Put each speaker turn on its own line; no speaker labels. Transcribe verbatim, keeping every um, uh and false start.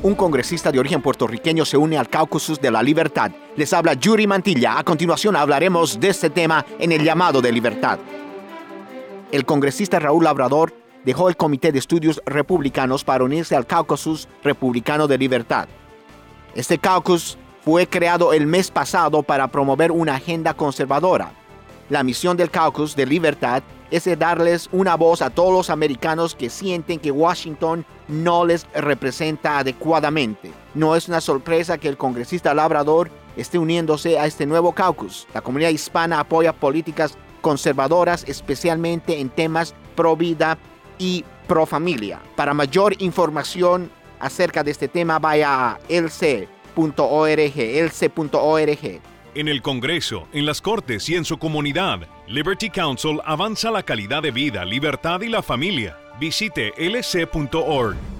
un congresista de origen puertorriqueño se une al Caucus de la Libertad. Les habla Yuri Mantilla. A continuación hablaremos de este tema en el llamado de libertad. El congresista Raúl Labrador dejó el Comité de Estudios Republicanos para unirse al Caucus Republicano de Libertad. Este caucus fue creado el mes pasado para promover una agenda conservadora. La misión del Caucus de Libertad es de darles una voz a todos los americanos que sienten que Washington no les representa adecuadamente. No es una sorpresa que el congresista Labrador esté uniéndose a este nuevo caucus. La comunidad hispana apoya políticas conservadoras, especialmente en temas pro vida y pro familia. Para mayor información acerca de este tema, vaya a L C punto org, L C punto org.
En el Congreso, en las Cortes y en su comunidad, Liberty Counsel avanza la calidad de vida, libertad y la familia. Visite L C punto org.